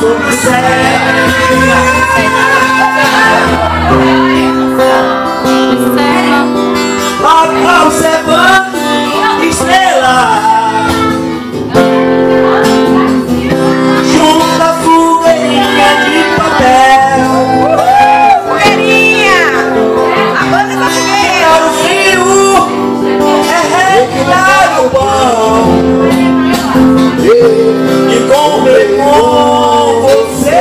sobre o céu. Observando estrelas junto à fogueirinha de papel. Fogueirinha! A banda da fogueira! O frio é respirar o pão e comer com você.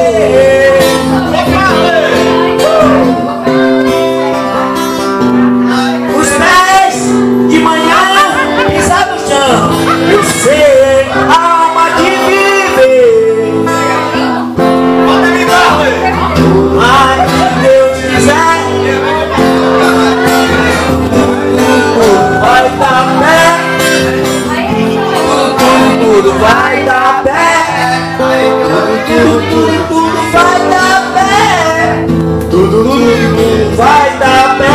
Os pés de manhã pisar no chão, eu sei a alma de viver. Mas se Deus quiser, vai dar pé, tudo vai dar pé, tudo vai dar pé, tudo vai dar pé.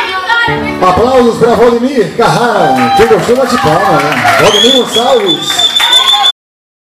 Aplausos para Valdemir Carrara. Quem gostou, bate palma, né? Valdemir Gonçalves.